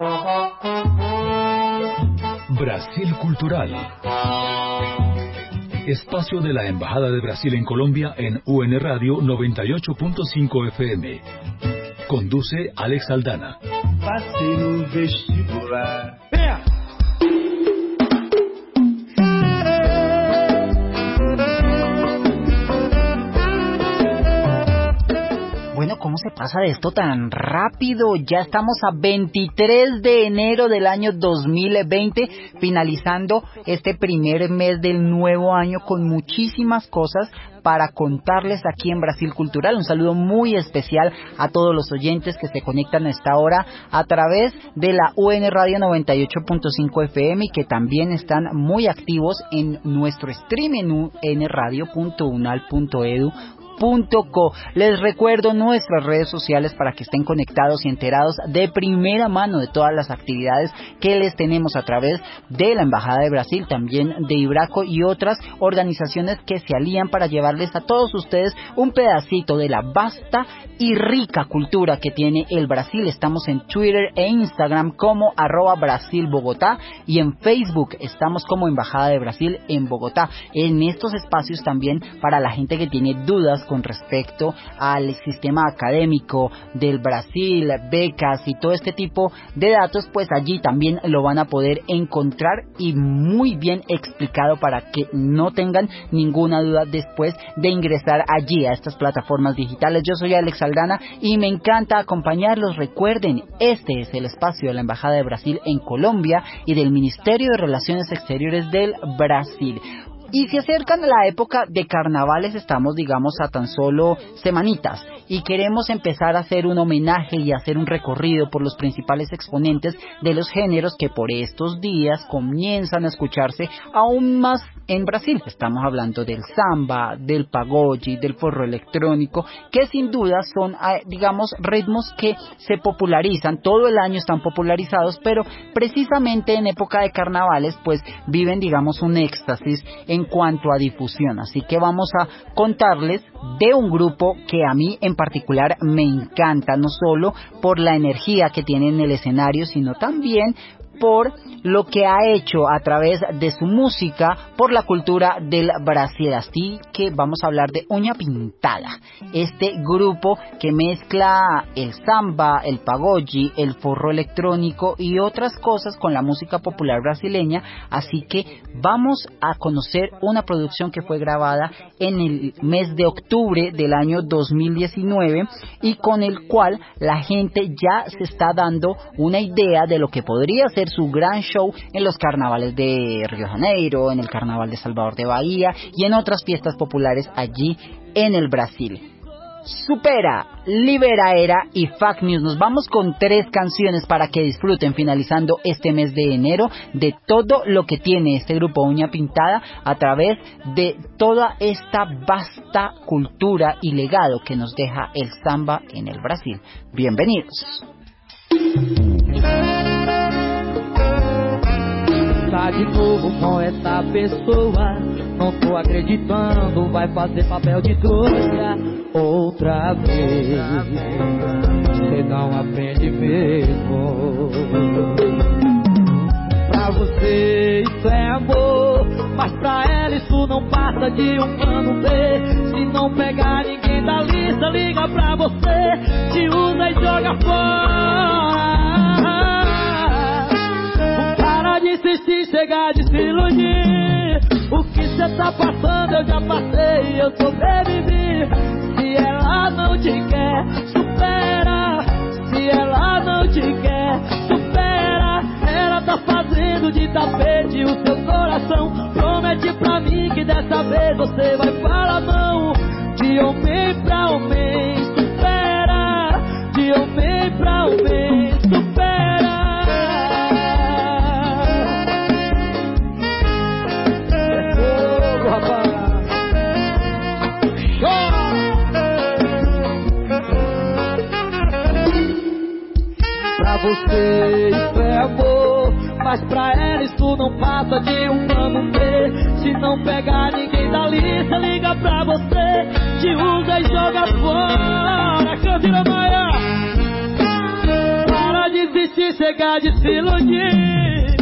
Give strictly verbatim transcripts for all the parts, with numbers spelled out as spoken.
Brasil Cultural. Espacio de la Embajada de Brasil en Colombia en U N Radio noventa y ocho punto cinco F M. Conduce Alex Aldana. Passei no vestibular. Bueno, ¿cómo se pasa de esto tan rápido? Ya estamos a veintitrés de enero del año dos mil veinte, finalizando este primer mes del nuevo año con muchísimas cosas para contarles aquí en Brasil Cultural. Un saludo muy especial a todos los oyentes que se conectan a esta hora a través de la U N Radio noventa y ocho punto cinco F M y que también están muy activos en nuestro stream en u n radio punto unal punto edu punto co. Les recuerdo nuestras redes sociales para que estén conectados y enterados de primera mano de todas las actividades que les tenemos a través de la Embajada de Brasil, también de Ibraco y otras organizaciones que se alían para llevarles a todos ustedes un pedacito de la vasta y rica cultura que tiene el Brasil. Estamos en Twitter e Instagram como arroba Brasil Bogotá y en Facebook estamos como Embajada de Brasil en Bogotá. En estos espacios también para la gente que tiene dudas con respecto al sistema académico del Brasil, becas y todo este tipo de datos, pues allí también lo van a poder encontrar y muy bien explicado para que no tengan ninguna duda después de ingresar allí a estas plataformas digitales. Yo soy Alex Aldana y me encanta acompañarlos. Recuerden, este es el espacio de la Embajada de Brasil en Colombia y del Ministerio de Relaciones Exteriores del Brasil. Y se acercan la época de carnavales, estamos digamos a tan solo semanitas y queremos empezar a hacer un homenaje y hacer un recorrido por los principales exponentes de los géneros que por estos días comienzan a escucharse aún más en Brasil. Estamos hablando del samba, del pagode, del forró electrónico, que sin duda son digamos ritmos que se popularizan, todo el año están popularizados, pero precisamente en época de carnavales pues viven digamos un éxtasis en cuanto a difusión. Así que vamos a contarles de un grupo que a mí en particular me encanta, no solo por la energía que tiene en el escenario, sino también por lo que ha hecho a través de su música por la cultura del Brasil. Así que vamos a hablar de Uña Pintada, este grupo que mezcla el samba, el pagode, el forró electrónico y otras cosas con la música popular brasileña. Así que vamos a conocer una producción que fue grabada en el mes de octubre del año dos mil diecinueve y con el cual la gente ya se está dando una idea de lo que podría ser su gran show en los carnavales de Río de Janeiro, en el carnaval de Salvador de Bahía y en otras fiestas populares allí en el Brasil. Supera, Liberaera y Fake News. Nos vamos con tres canciones para que disfruten finalizando este mes de enero de todo lo que tiene este grupo Uña Pintada a través de toda esta vasta cultura y legado que nos deja el samba en el Brasil. Bienvenidos. Tá de novo com essa pessoa, não tô acreditando, vai fazer papel de trouxa outra vez. Você não aprende mesmo. Pra você isso é amor, mas pra ela isso não passa de um plano B. Se não pegar ninguém da lista, liga pra você, te usa e joga fora. De insistir, chegar de se iludir. O que cê tá passando eu já passei, eu sobrevivi. Se ela não te quer, supera. Se ela não te quer, supera. Ela tá fazendo de tapete o seu coração. Promete pra mim que dessa vez você vai falar não. De homem pra homem, supera. De homem pra homem, supera. Pra você isso é amor, mas pra ela isso não passa de um plano B. Se não pegar ninguém da lista, liga pra você, te usa e joga fora. Cantina Maia, para de se sossegar, de se iludir.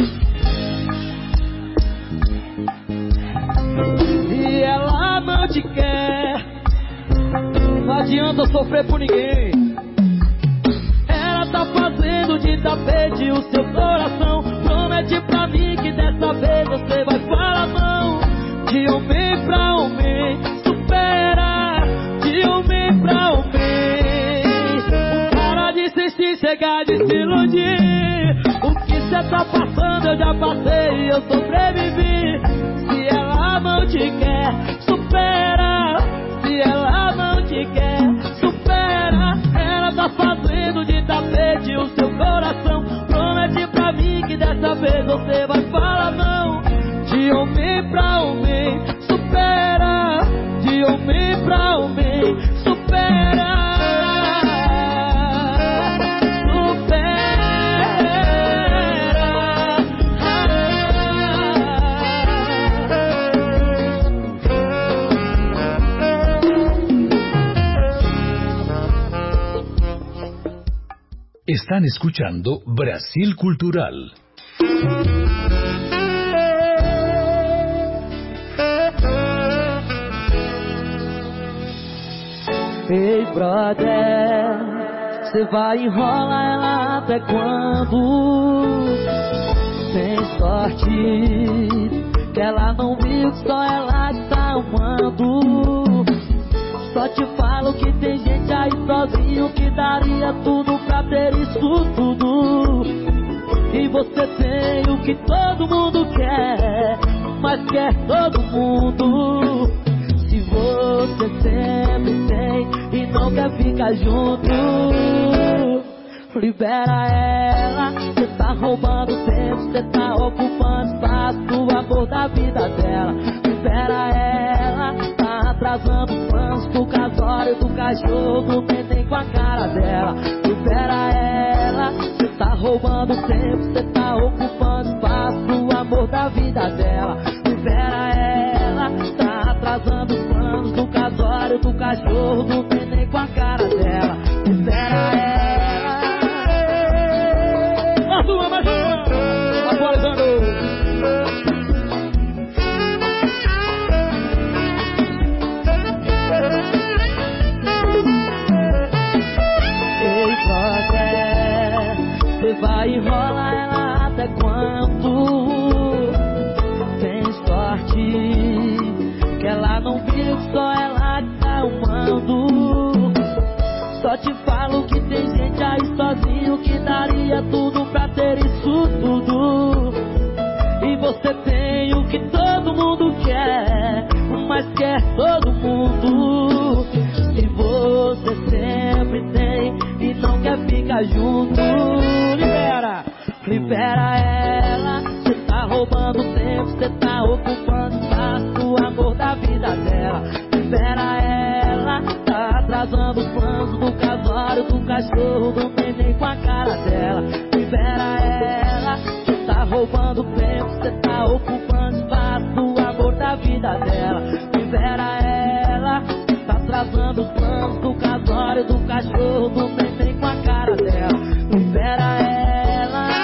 Se ela não te quer, não adianta sofrer por ninguém. Ela tá fazendo de tapete o seu coração. Promete pra mim que dessa vez você vai falar não. De homem pra homem, supera. De homem pra homem. Para de se sossegar, de se iludir. O que cê tá passando eu já passei, eu sobrevivi. Se ela não te quer, supera. Se ela não te quer, supera. Ela tá fazendo de tapete o seu coração. Promete pra mim que dessa vez você vai falar não. De homem pra homem, supera. De homem pra homem, supera. Están escuchando Brasil Cultural. Ei, brother, cê vai enrolar ela até quando? Tem sorte que ela não viu que só ela que tá amando. Só te falo que tem gente aí sozinho que daria tudo pra ter isso tudo. E você tem o que todo mundo quer, mas quer todo mundo. Se você sempre tem e não quer ficar junto, libera ela. Cê tá roubando tempo, cê tá ocupando espaço do amor da vida dela. Libera ela, tá atrasando os planos pro casório do cachorro, do neném com a cara dela. Libera ela, cê tá roubando tempo, cê tá ocupando espaço do amor da vida dela. Libera ela, tá atrasando os planos do casório do cachorro, do neném com a cara dela. Libera ela. Mais uma, mais uma, atualizando. Você vai enrolar ela até quando? Tem sorte que ela não viu que só ela que tá amando. Só te falo que tem gente aí sozinho que daria tudo pra ter isso tudo. E você tem o que todo mundo quer, mas quer todo mundo. Se você sempre tem e não quer ficar junto, libera, libera ela. Cê tá roubando tempo, cê tá ocupando espaço do amor da vida dela. Libera ela, tá atrasando os planos do casório do cachorro, do neném com a cara dela. Libera ela, cê tá roubando tempo, cê tá ocupando espaço do amor da vida dela. Libera ela, tá atrasando os planos do casório do cachorro, do neném com a cara dela. Libera ela.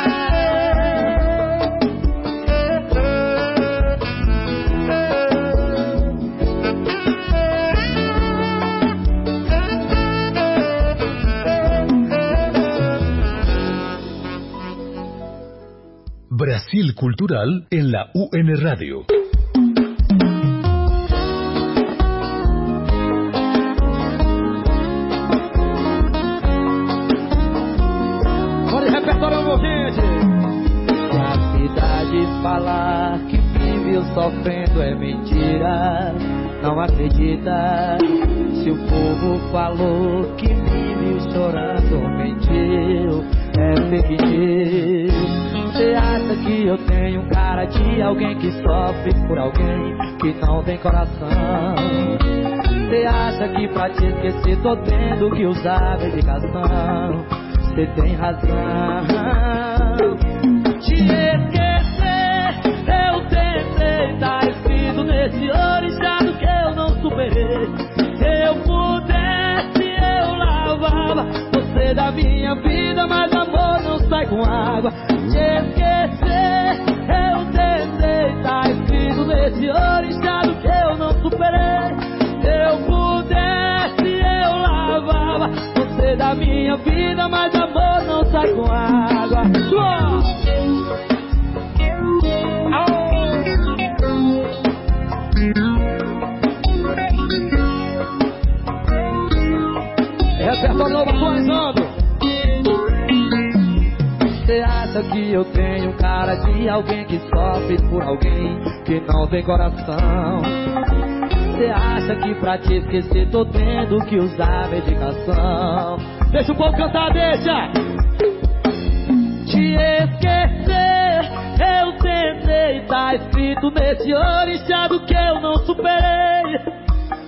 Brasil Cultural en la U N Radio. Falar que me viu sofrendo é mentira, não acredita. Se o povo falou que me viu chorando, mentiu, é fake news. Cê acha que eu tenho cara de alguém que sofre por alguém que não tem coração? Cê acha que pra te esquecer tô tendo que usar medicação? Cê tem razão. Te esquecer, eu tentei, tá escrito nesse orixado que eu não superei. Se eu pudesse, eu lavava você da minha vida, mas amor não sai com água. Te esquecer, eu tentei, tá escrito nesse orixado que eu não superei. Se eu pudesse, eu lavava você da minha vida, mas amor não sai com água. Repertório novo atualizando. Você acha que eu tenho cara de alguém que sofre por alguém que não tem coração? Você acha que pra te esquecer tô tendo que usar medicação? Deixa o povo cantar, deixa! Te esquecer, eu tentei, tá escrito nesse orixado que eu não superei.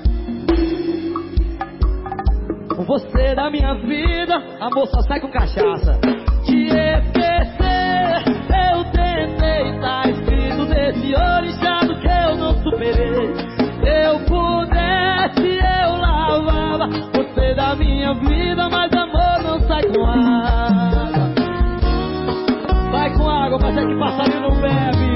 Com você da minha vida, amor só sai com cachaça. Te esquecer, eu tentei, tá escrito nesse orixado que eu não superei. Se eu pudesse, eu lavava você da minha vida, mas amor não sai com água. Sai com água, mas é que passarinho não bebe.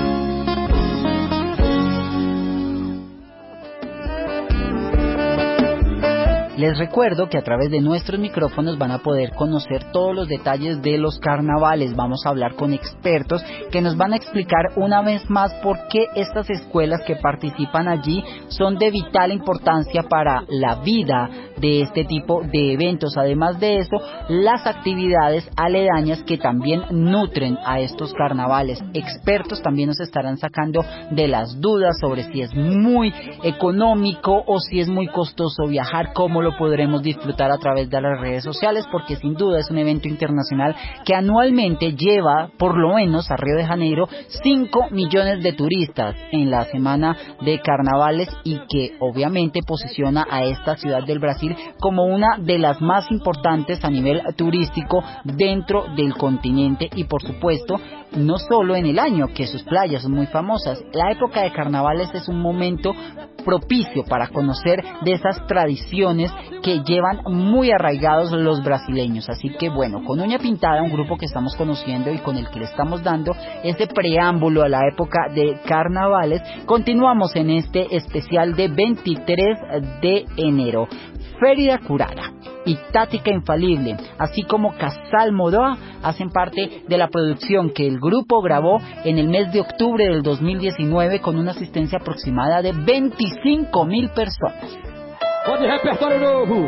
Les recuerdo que a través de nuestros micrófonos van a poder conocer todos los detalles de los carnavales. Vamos a hablar con expertos que nos van a explicar una vez más por qué estas escuelas que participan allí son de vital importancia para la vida de este tipo de eventos. Además de eso, las actividades aledañas que también nutren a estos carnavales. Expertos también nos estarán sacando de las dudas sobre si es muy económico o si es muy costoso viajar, cómo lo podremos disfrutar a través de las redes sociales, porque sin duda es un evento internacional que anualmente lleva por lo menos a Río de Janeiro cinco millones de turistas en la semana de carnavales y que obviamente posiciona a esta ciudad del Brasil como una de las más importantes a nivel turístico dentro del continente y por supuesto no solo en el año, que sus playas son muy famosas. La época de carnavales es un momento propicio para conocer de esas tradiciones que llevan muy arraigados los brasileños. Así que bueno, con Uña Pintada, un grupo que estamos conociendo y con el que le estamos dando ese preámbulo a la época de carnavales, continuamos en este especial de veintitrés de enero. Férida Curada y Tática Infalible, así como Casal Modoa, hacen parte de la producción que el grupo grabó en el mes de octubre del dos mil diecinueve con una asistencia aproximada de veinticinco mil personas. Pode repertório novo.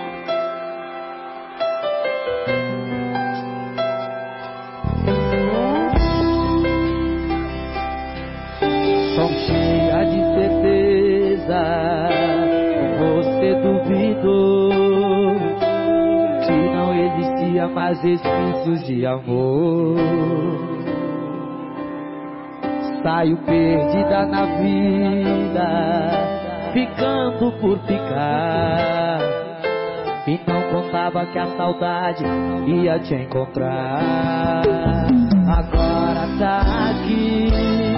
São cheia de certeza, você duvidou que não existia mais resquícios de amor. Saio perdida na vida, ficando por ficar, e não contava que a saudade ia te encontrar. Agora tá aqui,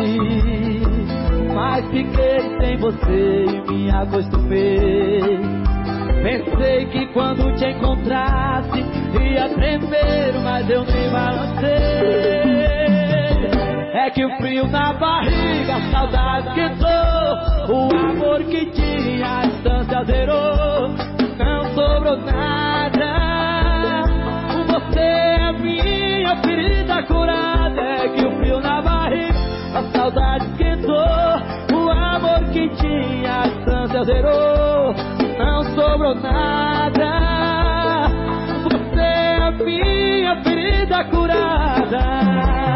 mas fiquei sem você e me acostumei. Pensei que quando te encontrasse ia tremer, mas eu nem balancei. É que o frio na barriga, a saudade esquentou, o amor que tinha a distância zerou, não sobrou nada. Você é a minha ferida curada. É que o frio na barriga, a saudade esquentou, o amor que tinha a distância zerou, não sobrou nada. Você é a minha ferida curada.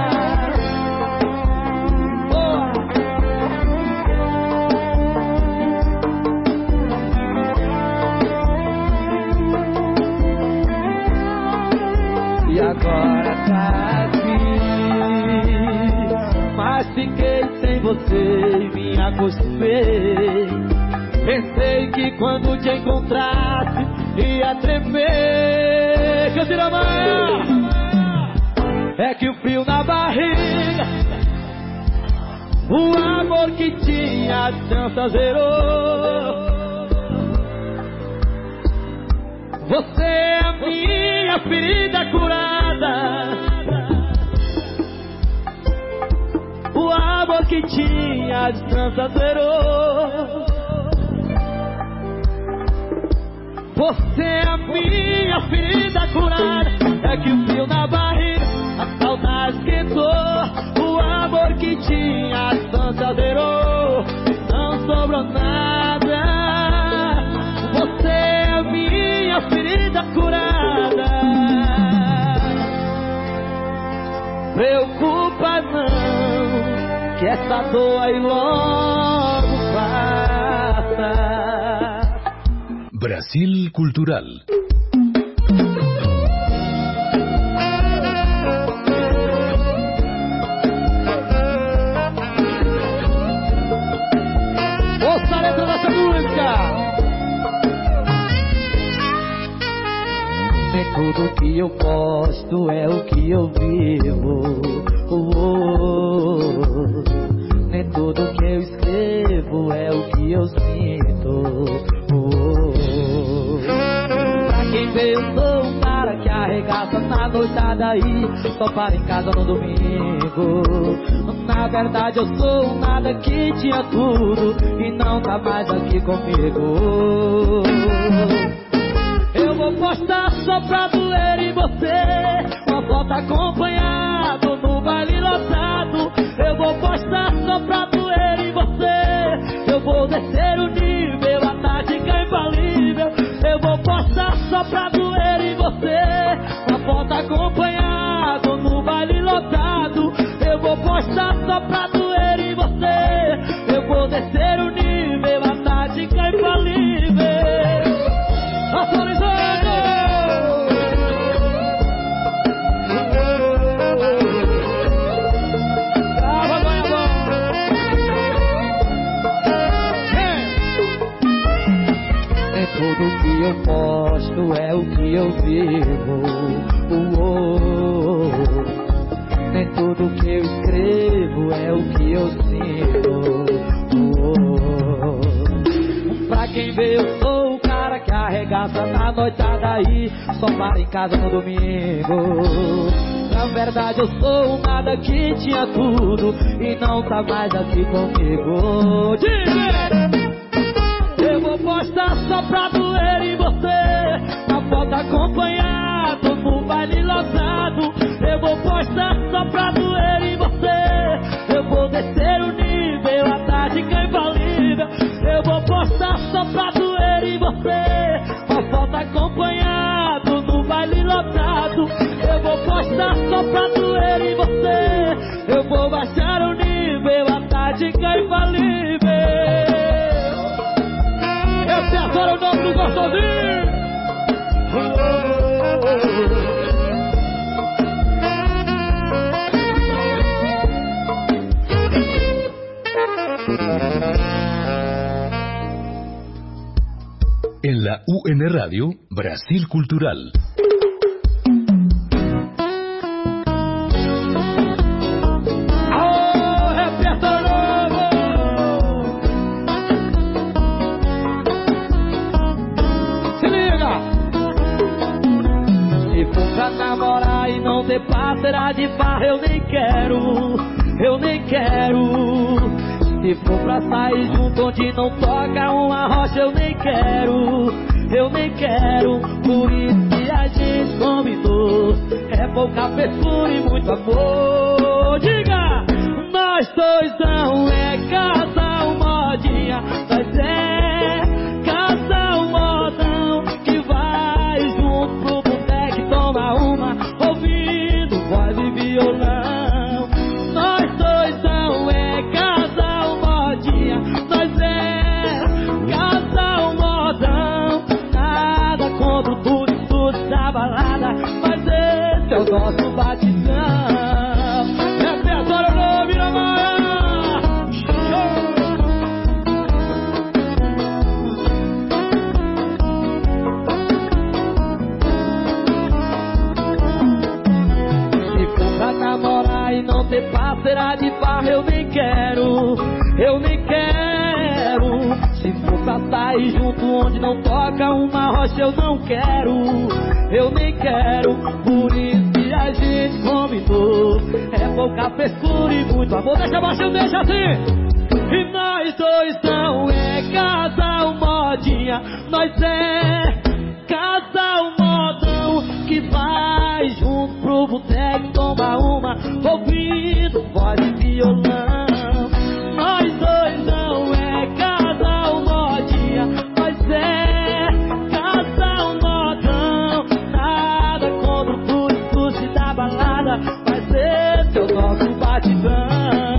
E agora tá aqui, mas fiquei sem você e me acostumei. Pensei que quando te encontrasse ia tremer. Cantiramã! É que o frio na barriga, o amor que tinha a distância zerou. Você é a minha ferida curada. O amor que tinha a distância zerou. Você é a minha ferida curada. É que o frio na barriga, a saudade esquentou. O amor que tinha a distância zerou. Não sobrou nada. Você é a minha ferida curada. Preocupa não, que essa dor aí logo passa. Brasil Cultural. Ouça a letra dessa música. Nem tudo que eu posto é o que eu vivo. Oh, oh, oh. Nem tudo que eu escrevo é o que eu sinto. Eu sou um cara que arregaça na noitada aí, só para em casa no domingo. Na verdade eu sou um nada que tinha tudo e não tá mais aqui comigo. Eu vou postar só pra doer em você, uma foto acompanhado no baile lotado. Eu vou postar só pra doer em você. Eu vou descer o nível, a tática infalível. Eu vou postar só pra doer em você, uma foto acompanhado no baile lotado. Eu vou postar só pra doer em você. Eu vou descer o nível, a tática infalível. Atualizando. Brava, Goiabão. Nem tudo que eu posto é o que eu vivo. Oh, oh, oh. Nem tudo que eu escrevo é o que eu sinto. Oh, oh. Pra quem vê eu sou o cara que arregaça na noitada aí, só para em casa no domingo. Na verdade eu sou um nada que tinha tudo e não tá mais aqui comigo. Diga! Eu vou postar só pra doer em você, uma foto acompanhado no baile lotado. Eu vou postar só pra doer em você. Eu vou descer o nível, a tática infalível. Eu vou postar só pra doer em você, uma foto acompanhado no baile lotado. Eu vou postar só pra doer em você. Eu vou baixar o nível, a tática infalível. Esse agora é o nome do gostosinho. En la U N Radio, Brasil Cultural. Namorar e não ter parceira de farra eu nem quero, eu nem quero. Se for pra sair junto onde não toca uma rocha eu nem quero, eu nem quero. Por isso que a gente combinou, é pouca frescura e muito amor. Diga! Nós dois não é casal modinha, nós é casal modão que vai junto pro boteco toma uma, ouvindo voz e violão. Nós dois não é casal modinha, nós é casal modão. Nada contra o tudo e tudo da balada, mas esse é o nosso batidão. É pesado, não vira mais. Namorar e não ter parceira de farra eu nem quero, eu nem quero. Se for pra sair junto onde não toca uma rocha eu não quero, eu nem quero. Por isso que a a gente combinou. É pouca frescura e muito amor. Deixa baixo, deixa assim. E nós dois não é casal modinha, nós é casal modão que vai junto pro boteco tomar uma, ouvindo voz e violão. Nós dois não é casal modinha, nós é casal modão. Nada contra o fluxo da balada, mas esse é o nosso batidão.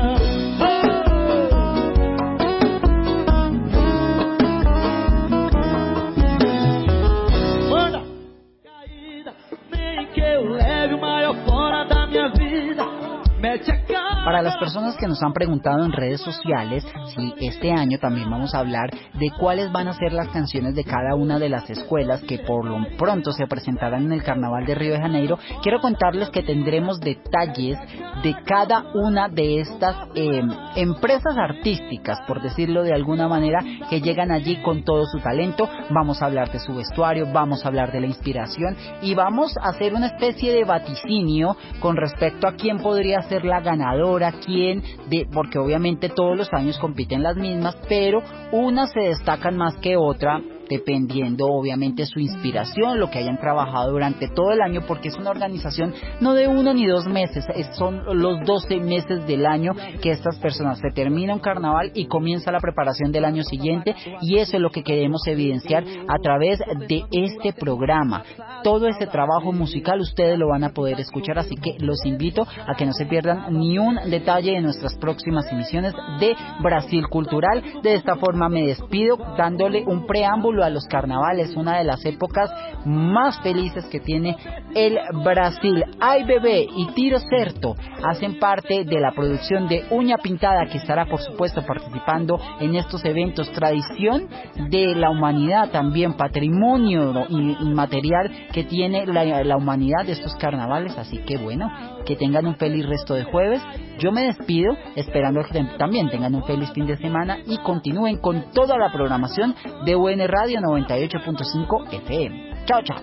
Para las personas que nos han preguntado en redes sociales si este año también vamos a hablar de cuáles van a ser las canciones de cada una de las escuelas que por lo pronto se presentarán en el Carnaval de Río de Janeiro, quiero contarles que tendremos detalles de cada una de estas eh, empresas artísticas, por decirlo de alguna manera, que llegan allí con todo su talento. Vamos a hablar de su vestuario, vamos a hablar de la inspiración y vamos a hacer una especie de vaticinio con respecto a quién podría ser la ganadora, quién, de, porque obviamente todos los años compiten las mismas, pero unas se destacan más que otra, dependiendo obviamente su inspiración, lo que hayan trabajado durante todo el año, porque es una organización no de uno ni dos meses, es, son los doce meses del año que estas personas, se termina un carnaval y comienza la preparación del año siguiente, y eso es lo que queremos evidenciar a través de este programa. Todo este trabajo musical ustedes lo van a poder escuchar, así que los invito a que no se pierdan ni un detalle de nuestras próximas emisiones de Brasil Cultural. De esta forma me despido dándole un preámbulo a los carnavales, una de las épocas más felices que tiene el Brasil. Ay Bebé y Tiro Certo hacen parte de la producción de Uña Pintada, que estará por supuesto participando en estos eventos, tradición de la humanidad, también patrimonio inmaterial que tiene la, la humanidad de estos carnavales. Así que bueno, que tengan un feliz resto de jueves. Yo me despido esperando que también tengan un feliz fin de semana y continúen con toda la programación de U N Radio noventa y ocho punto cinco F M. Chao, chao.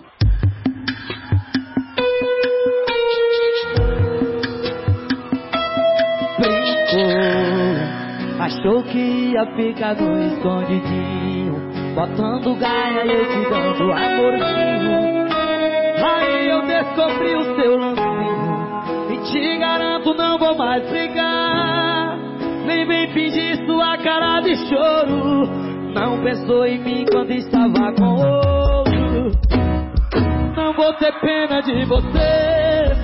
Brincou, achou que ia ficar no escondidinho, botando gaia e eu te dando amorzinho. Aí eu descobri o seu lancinho e te garanto não vou mais brigar. Nem vem fingir sua cara de choro, não pensou em mim quando estava com outro. Não vou ter pena de você,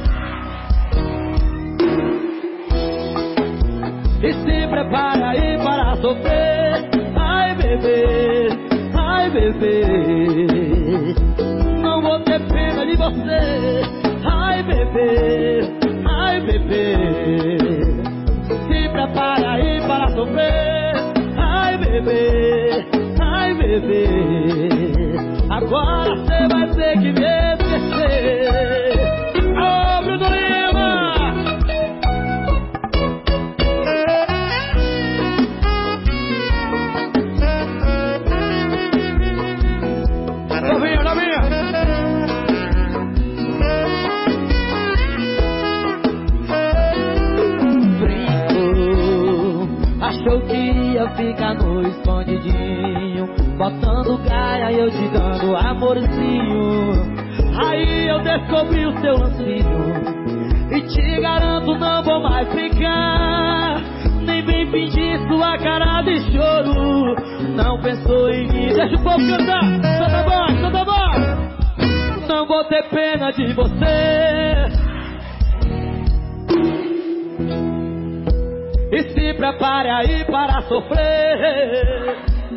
e se prepara aí para sofrer. Ai bebê, ai bebê, não vou ter pena de você. Ai bebê, ai bebê, se prepara aí para sofrer. Ai bebê, ai bebê, agora cê vai ter que me esquecer. Ô Bruno Lima, novinha, novinha. Brincou, achou que ia ficar no escondidinho, botando gaia e eu te dando amorzinho. Aí eu descobri o seu lancinho e te garanto não vou mais ficar. Nem vem fingir sua cara de choro, não pensou em mim. Deixa o povo cantar, solta a voz, solta a voz. Não vou ter pena de você, e se prepare aí para sofrer.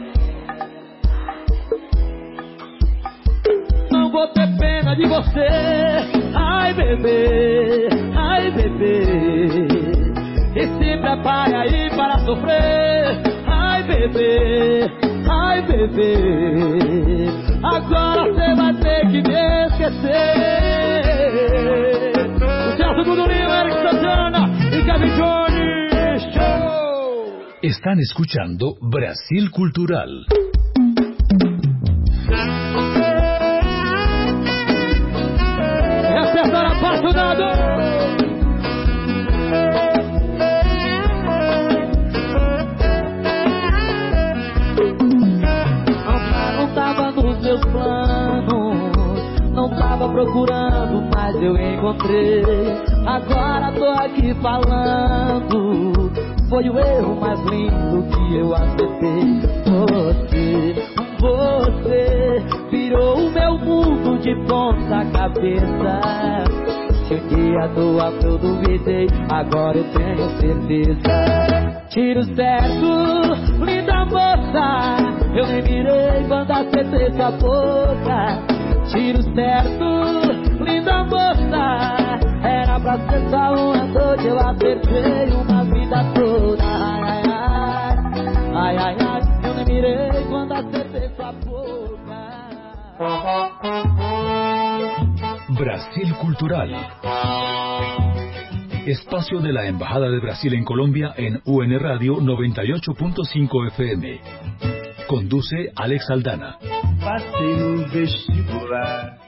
Não vou ter pena de você. Ai bebê, ai bebê, e se prepare aí para sofrer. Ai bebê, ai bebê, agora cê vai ter que me esquecer. Sucesso do Lima, Eric Santana e Kevin Jones. Show! Están escuchando Brasil Cultural. Essa é a apaixonada. procurando, mas eu encontrei. Agora tô aqui falando. Foi o erro mais lindo que eu acertei. Você, você virou o meu mundo de ponta cabeça. Se um dia à toa eu duvidei, agora eu tenho certeza. Tiro certo, linda moça, eu nem mirei quando acertei sua boca. Tiro certo, linda moça, era pra ser só uma noite, eu acertei uma vida toda. Ai, ai, ai, ai, ai, ai, eu nem mirei quando acertei sua boca. Brasil Cultural. Espacio de la Embajada de Brasil en Colombia en U N Radio noventa y ocho punto cinco F M. Conduce Alex Aldana. Passei no vestibular.